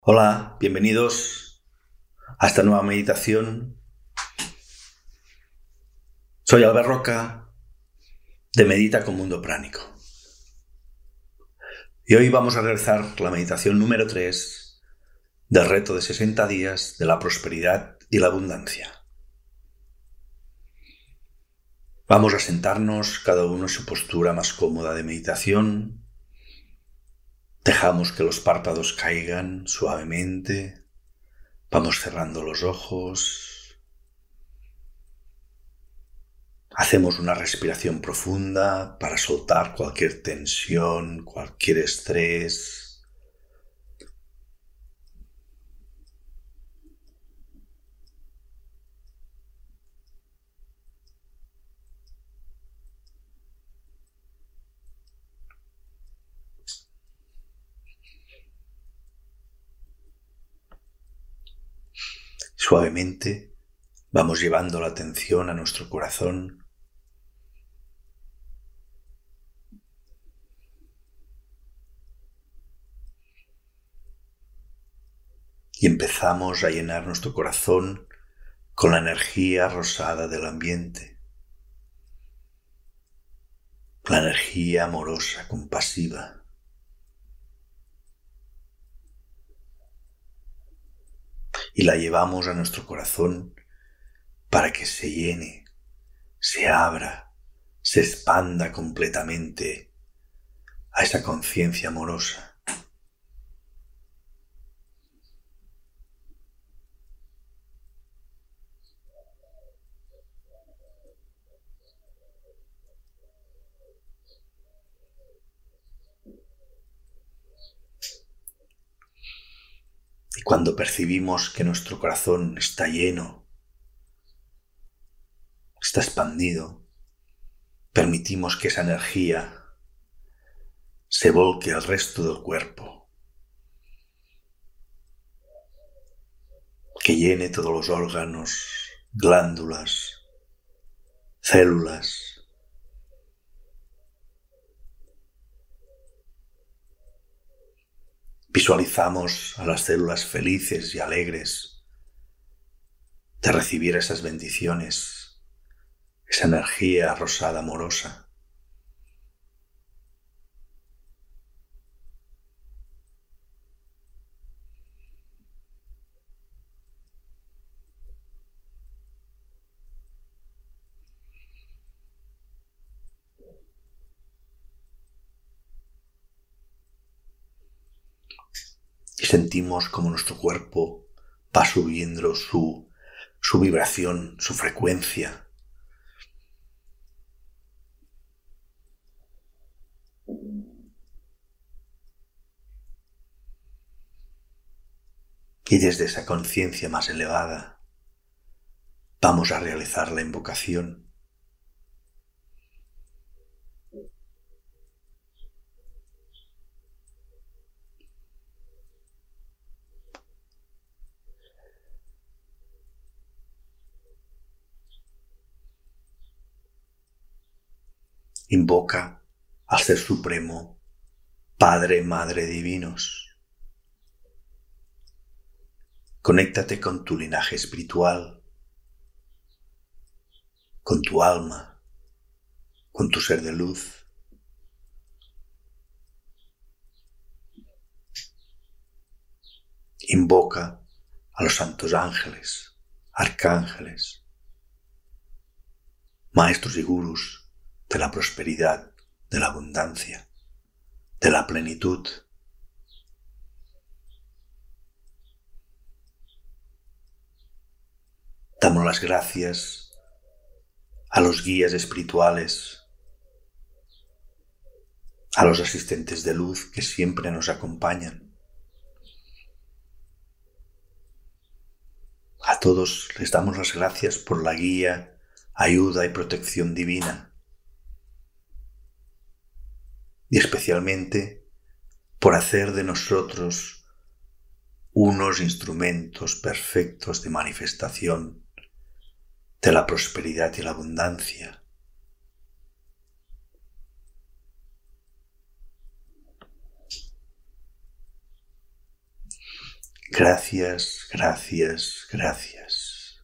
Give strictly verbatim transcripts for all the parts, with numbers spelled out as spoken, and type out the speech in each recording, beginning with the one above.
Hola, bienvenidos a esta nueva meditación. Soy Albert Roca de Medita con Mundo Pránico. Y hoy vamos a realizar la meditación número tres del reto de sesenta días de la prosperidad y la abundancia. Vamos a sentarnos cada uno en su postura más cómoda de meditación. Dejamos que los párpados caigan suavemente. Vamos cerrando los ojos. Hacemos una respiración profunda para soltar cualquier tensión, cualquier estrés. Suavemente vamos llevando la atención a nuestro corazón. Y empezamos a llenar nuestro corazón con la energía rosada del ambiente. La energía amorosa, compasiva. Y la llevamos a nuestro corazón para que se llene, se abra, se expanda completamente a esa conciencia amorosa. Y cuando percibimos que nuestro corazón está lleno, está expandido, permitimos que esa energía se volque al resto del cuerpo, que llene todos los órganos, glándulas, células. Visualizamos a las células felices y alegres de recibir esas bendiciones, esa energía rosada amorosa. Y sentimos como nuestro cuerpo va subiendo su, su vibración, su frecuencia. Y desde esa conciencia más elevada vamos a realizar la invocación. Invoca al Ser Supremo, Padre, Madre Divinos. Conéctate con tu linaje espiritual, con tu alma, con tu ser de luz. Invoca a los santos ángeles, arcángeles, maestros y gurús de la prosperidad, de la abundancia, de la plenitud. Damos las gracias a los guías espirituales, a los asistentes de luz que siempre nos acompañan. A todos les damos las gracias por la guía, ayuda y protección divina. Y especialmente por hacer de nosotros unos instrumentos perfectos de manifestación de la prosperidad y la abundancia. Gracias, gracias, gracias.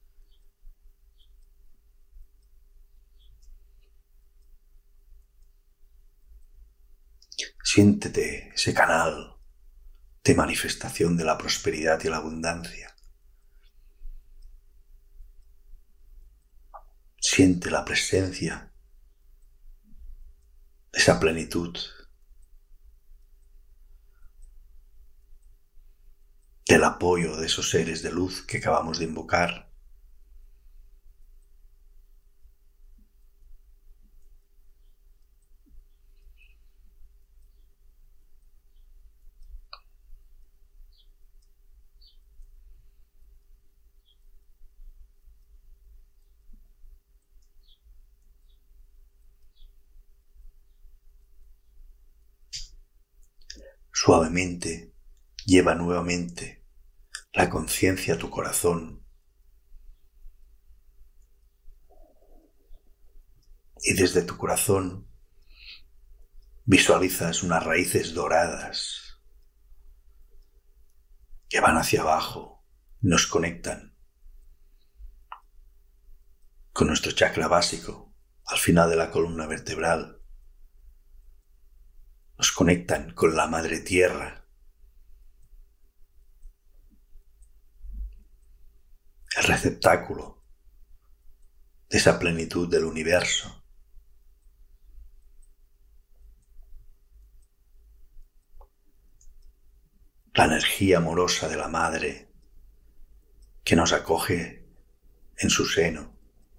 Siéntete ese canal de manifestación de la prosperidad y la abundancia. Siente la presencia de esa plenitud, del apoyo de esos seres de luz que acabamos de invocar. Suavemente lleva nuevamente la conciencia a tu corazón y desde tu corazón visualizas unas raíces doradas que van hacia abajo, nos conectan con nuestro chakra básico al final de la columna vertebral. Nos conectan con la Madre Tierra, el receptáculo de esa plenitud del universo. La energía amorosa de la Madre que nos acoge en su seno.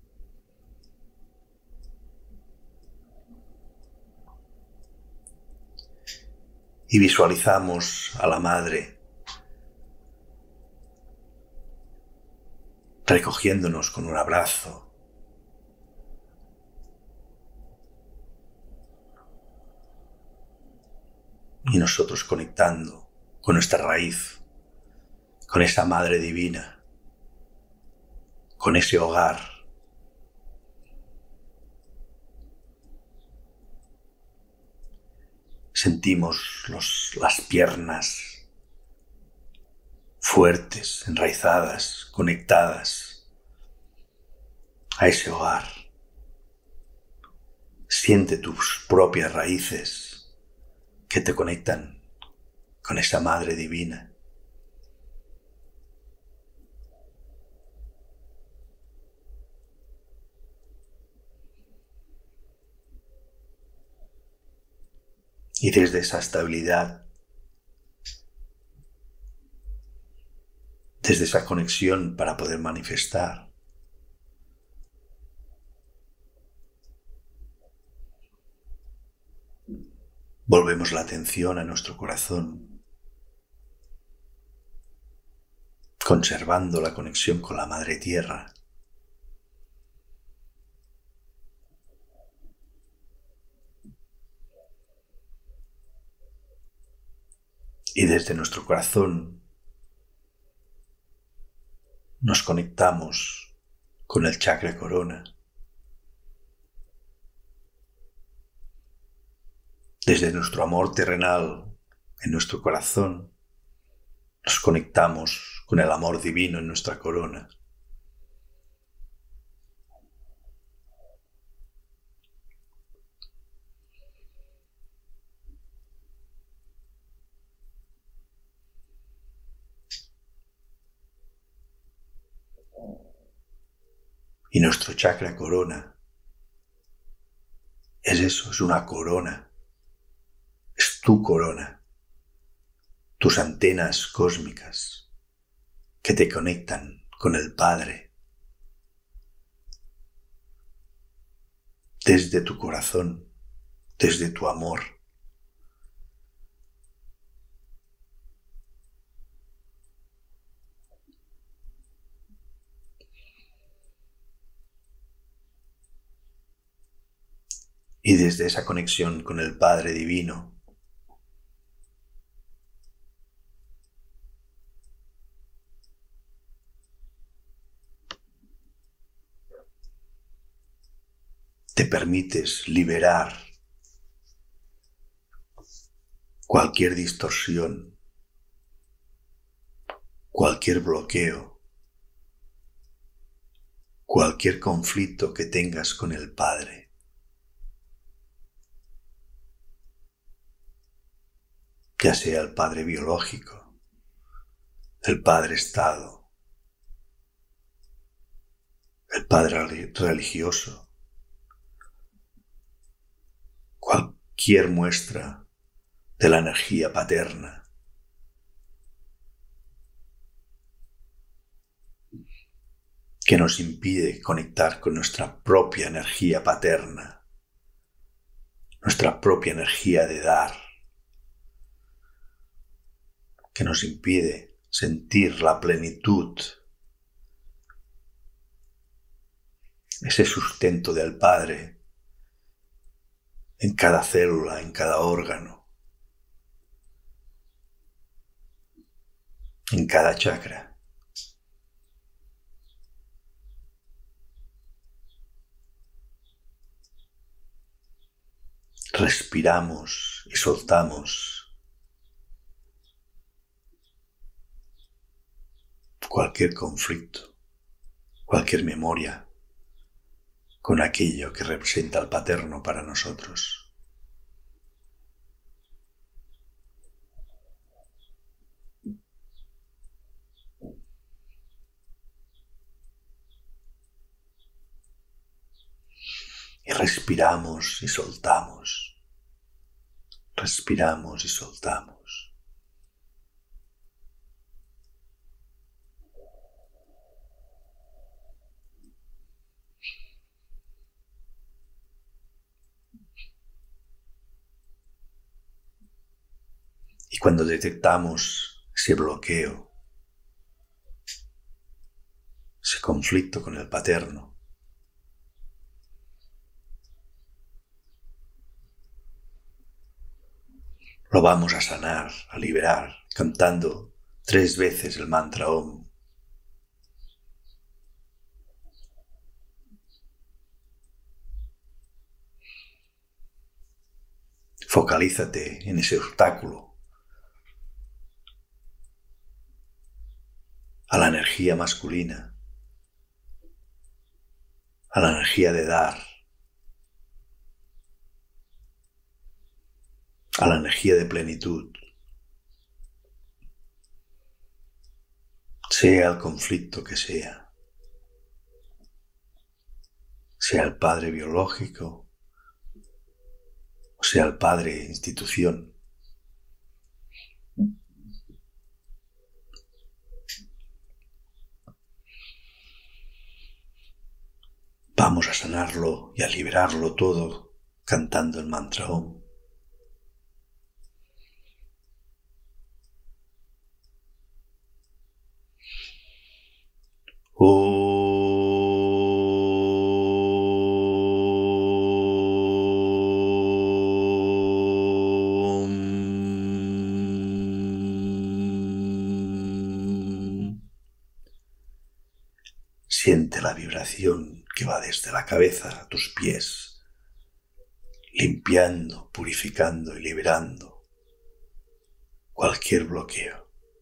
Y visualizamos a la Madre recogiéndonos con un abrazo. Y nosotros conectando con nuestra raíz, con esa Madre Divina, con ese hogar. Sentimos los, las piernas fuertes, enraizadas, conectadas a ese hogar. Siente tus propias raíces que te conectan con esa Madre Divina. Y desde esa estabilidad, desde esa conexión para poder manifestar, volvemos la atención a nuestro corazón, conservando la conexión con la Madre Tierra. Y desde nuestro corazón nos conectamos con el chakra corona. Desde nuestro amor terrenal en nuestro corazón nos conectamos con el amor divino en nuestra corona. Y nuestro chakra corona es eso, es una corona. Es tu corona, tus antenas cósmicas que te conectan con el Padre. Desde tu corazón, desde tu amor. Y desde esa conexión con el Padre Divino, te permites liberar cualquier distorsión cualquier bloqueo, cualquier conflicto que tengas con el Padre. Ya sea el Padre biológico, el Padre Estado, el Padre religioso, cualquier muestra de la energía paterna. Que nos impide conectar con nuestra propia energía paterna, nuestra propia energía de dar, que nos impide sentir la plenitud, ese sustento del Padre en cada célula, en cada órgano, en cada chakra. Respiramos y soltamos cualquier conflicto, cualquier memoria con aquello que representa al paterno para nosotros. Y respiramos y soltamos. Respiramos y soltamos. Y cuando detectamos ese bloqueo, ese conflicto con el paterno, lo vamos a sanar, a liberar, cantando tres veces el mantra Om. Focalízate en ese obstáculo a la energía masculina, a la energía de dar, a la energía de plenitud. Sea el conflicto que sea, sea el padre biológico o sea el padre institución. Vamos a sanarlo y a liberarlo todo cantando el mantra Om. Siente la vibración que va desde la cabeza a tus pies, limpiando, purificando y liberando cualquier bloqueo.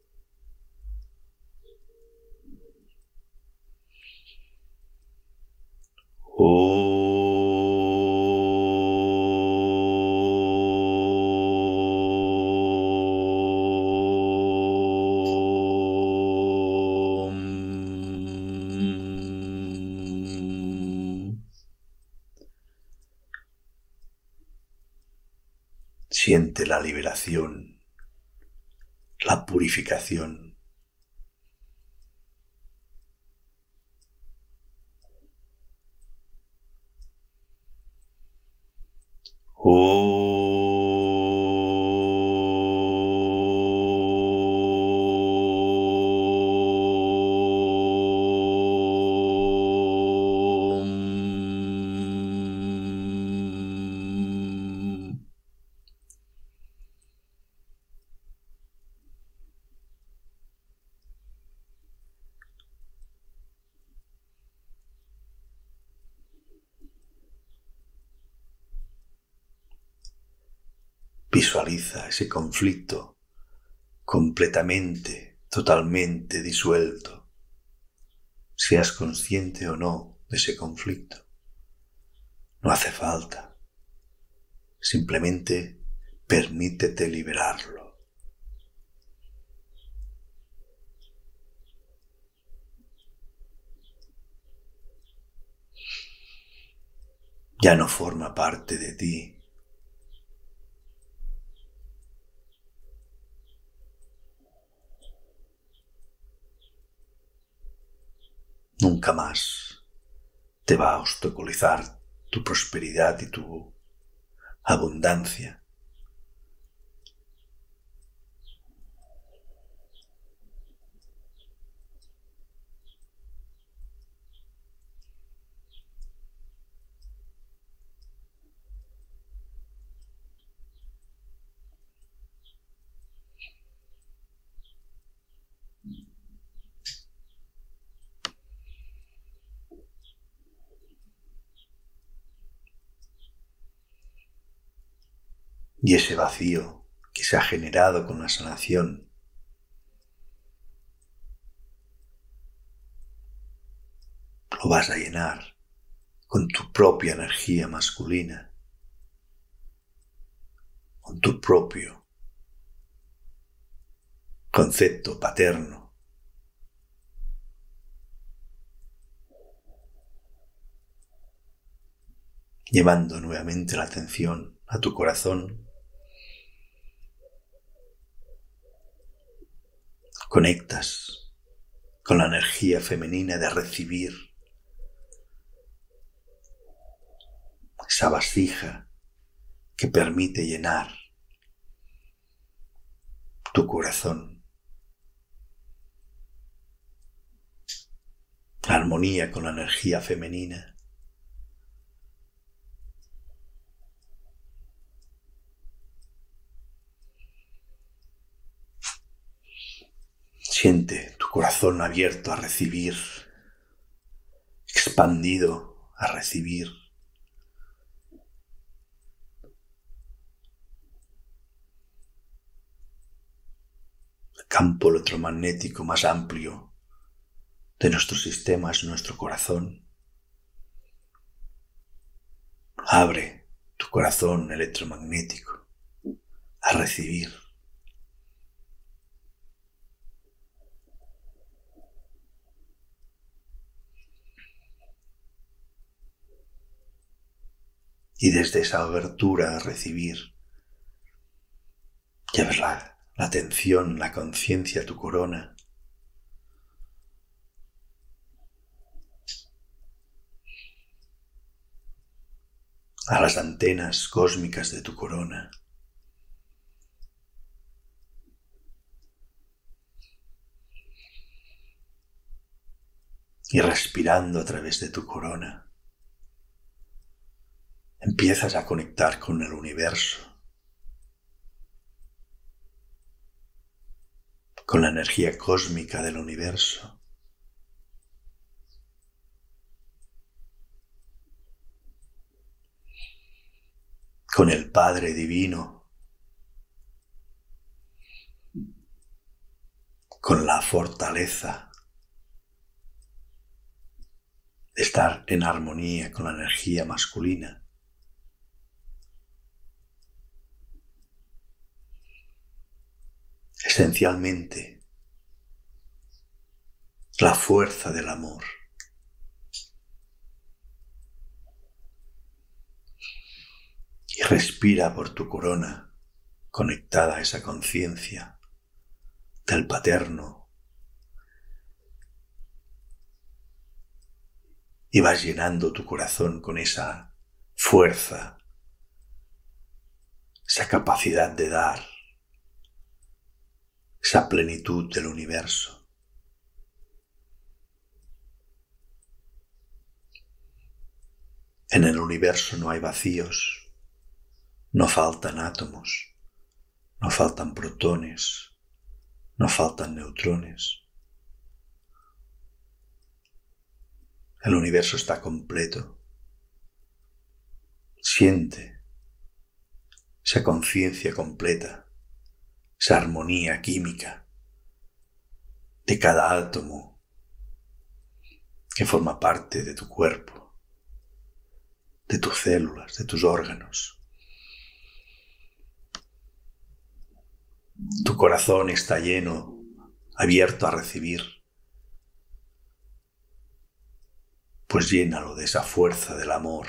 Siente la liberación, la purificación. Visualiza ese conflicto completamente, totalmente disuelto, seas consciente o no de ese conflicto. No hace falta. Simplemente permítete liberarlo. Ya no forma parte de ti. Nunca más te va a obstaculizar tu prosperidad y tu abundancia. Y ese vacío que se ha generado con la sanación lo vas a llenar con tu propia energía masculina, con tu propio concepto paterno. Llevando nuevamente la atención a tu corazón, conectas con la energía femenina de recibir, esa vasija que permite llenar tu corazón. La armonía con la energía femenina. Siente tu corazón abierto a recibir, expandido a recibir. El campo electromagnético más amplio de nuestro sistema es nuestro corazón. Abre tu corazón electromagnético a recibir. Y desde esa abertura a recibir, llevas la, la atención, la conciencia a tu corona. A las antenas cósmicas de tu corona. Y respirando a través de tu corona, empiezas a conectar con el universo, con la energía cósmica del universo. Con el Padre Divino, con la fortaleza de estar en armonía con la energía masculina. Esencialmente, la fuerza del amor. Y respira por tu corona, conectada a esa conciencia del paterno. Y vas llenando tu corazón con esa fuerza, esa capacidad de dar, esa plenitud del universo. En el universo no hay vacíos, no faltan átomos, no faltan protones, no faltan neutrones. El universo está completo. Siente esa conciencia completa, esa armonía química de cada átomo que forma parte de tu cuerpo, de tus células, de tus órganos. Tu corazón está lleno, abierto a recibir. Pues llénalo de esa fuerza del amor.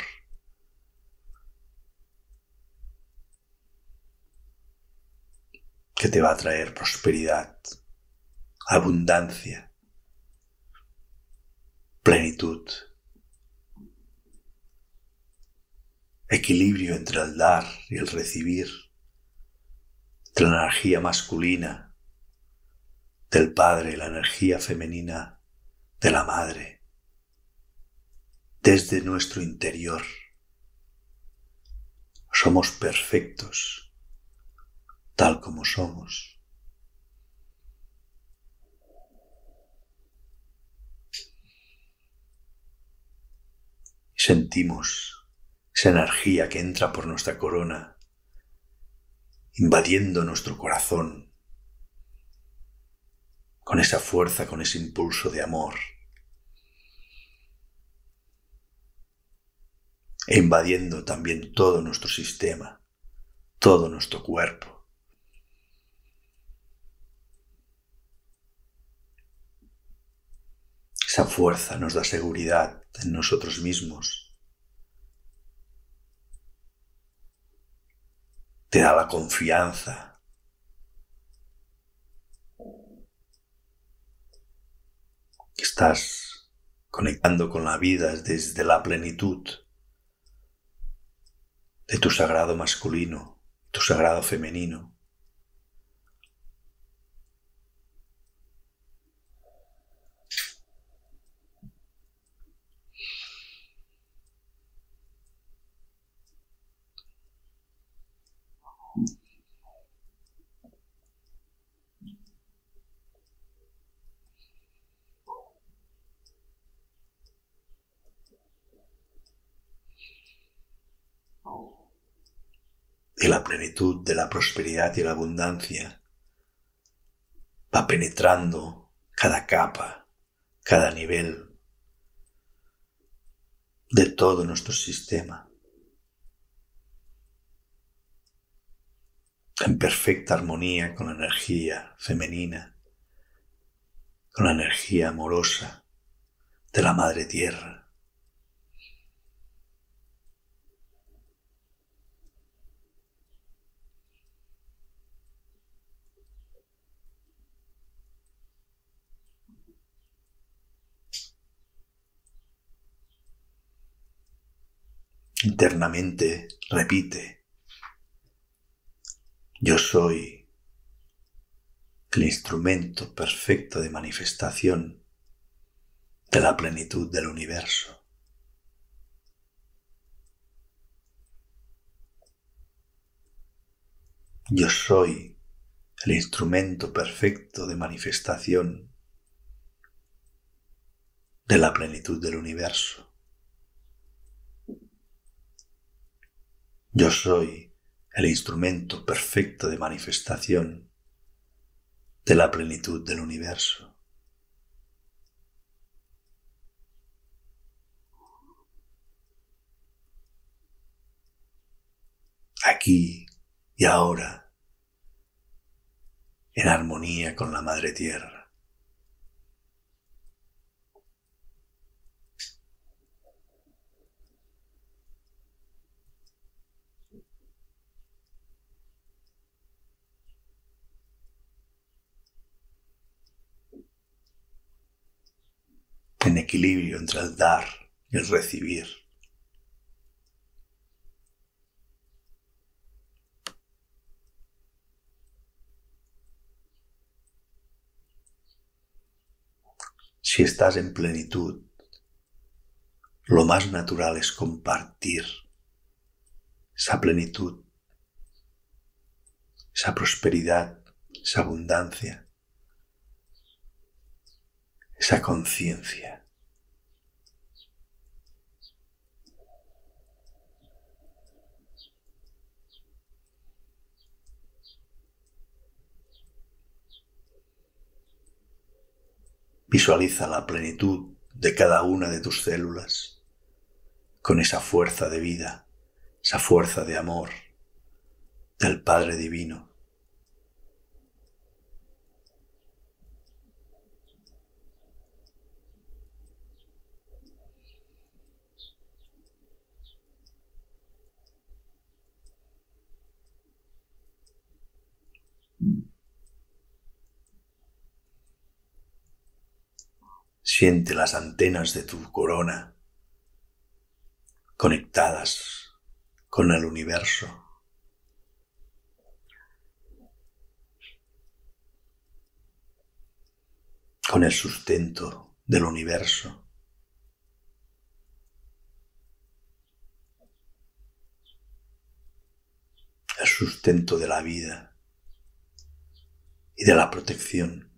Que te va a traer prosperidad, abundancia, plenitud, equilibrio entre el dar y el recibir, entre la energía masculina del padre y la energía femenina de la madre, desde nuestro interior. Somos perfectos, tal como somos. Y sentimos esa energía que entra por nuestra corona, invadiendo nuestro corazón, con esa fuerza, con ese impulso de amor, e invadiendo también todo nuestro sistema, todo nuestro cuerpo. Esa fuerza nos da seguridad en nosotros mismos, te da la confianza, que estás conectando con la vida desde la plenitud de tu sagrado masculino, tu sagrado femenino. Y la plenitud de la prosperidad y la abundancia va penetrando cada capa, cada nivel de todo nuestro sistema, en perfecta armonía con la energía femenina, con la energía amorosa de la Madre Tierra. Internamente repite: yo soy el instrumento perfecto de manifestación de la plenitud del universo. Yo soy el instrumento perfecto de manifestación de la plenitud del universo. Yo soy el instrumento perfecto de manifestación de la plenitud del universo. Aquí y ahora, en armonía con la Madre Tierra. En equilibrio entre el dar y el recibir. Si estás en plenitud, lo más natural es compartir esa plenitud, esa prosperidad, esa abundancia, esa conciencia. Visualiza la plenitud de cada una de tus células con esa fuerza de vida, esa fuerza de amor del Padre Divino. Siente las antenas de tu corona conectadas con el universo. Con el sustento del universo. El sustento de la vida y de la protección.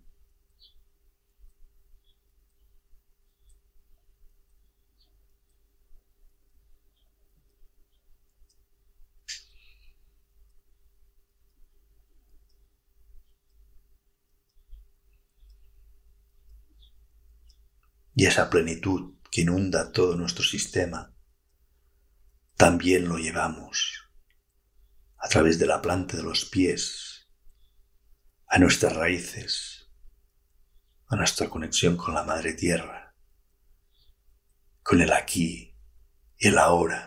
Y esa plenitud que inunda todo nuestro sistema, también lo llevamos a través de la planta de los pies, a nuestras raíces, a nuestra conexión con la Madre Tierra, con el aquí y el ahora.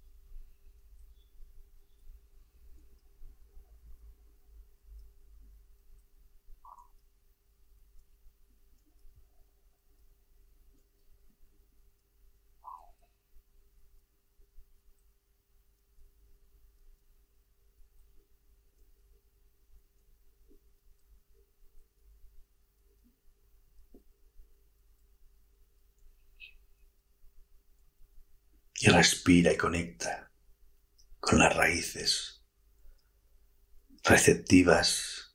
Y respira y conecta con las raíces receptivas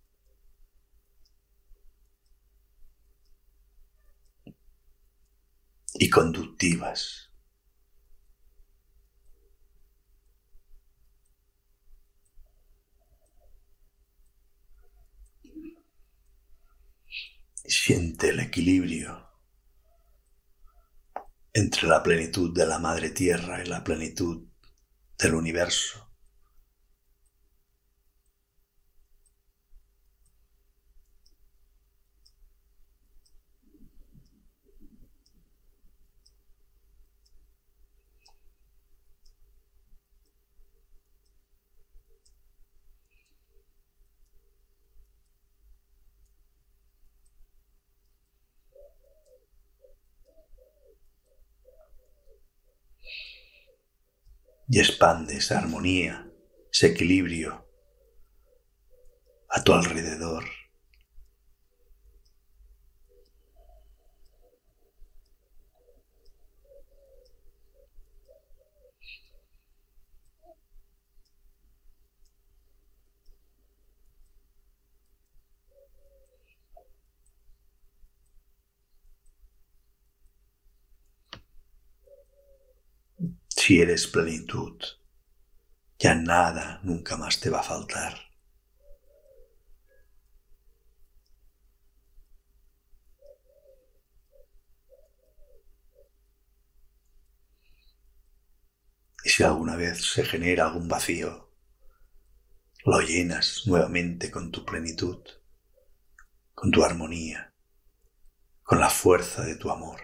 y conductivas. Siente el equilibrio entre la plenitud de la Madre Tierra y la plenitud del universo. Y expande esa armonía, ese equilibrio a tu alrededor. Si eres plenitud, ya nada nunca más te va a faltar. Y si alguna vez se genera algún vacío, lo llenas nuevamente con tu plenitud, con tu armonía, con la fuerza de tu amor.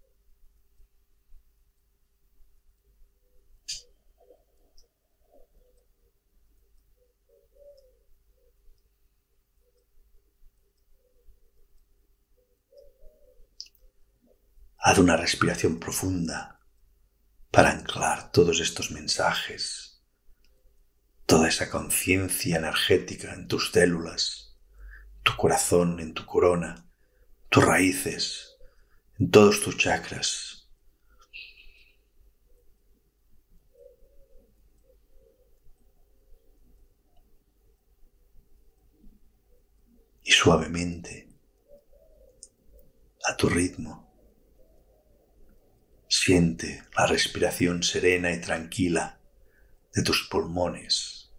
Haz una respiración profunda para anclar todos estos mensajes, toda esa conciencia energética en tus células, tu corazón, en tu corona, tus raíces, en todos tus chakras. Y suavemente, a tu ritmo, siente la respiración serena y tranquila de tus pulmones,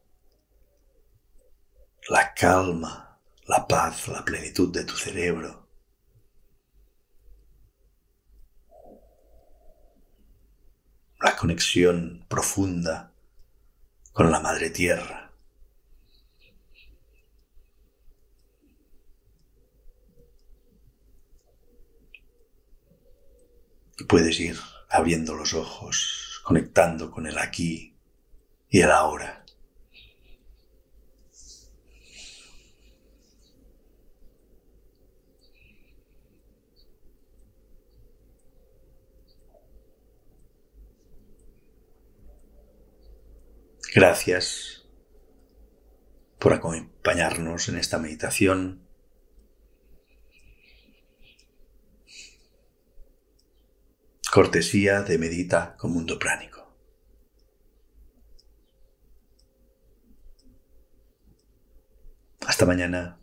la calma, la paz, la plenitud de tu cerebro. la conexión profunda con la Madre Tierra. Y puedes ir abriendo los ojos, conectando con el aquí y el ahora. Gracias por acompañarnos en esta meditación. Cortesía de Medita con Mundo Pránico. Hasta mañana.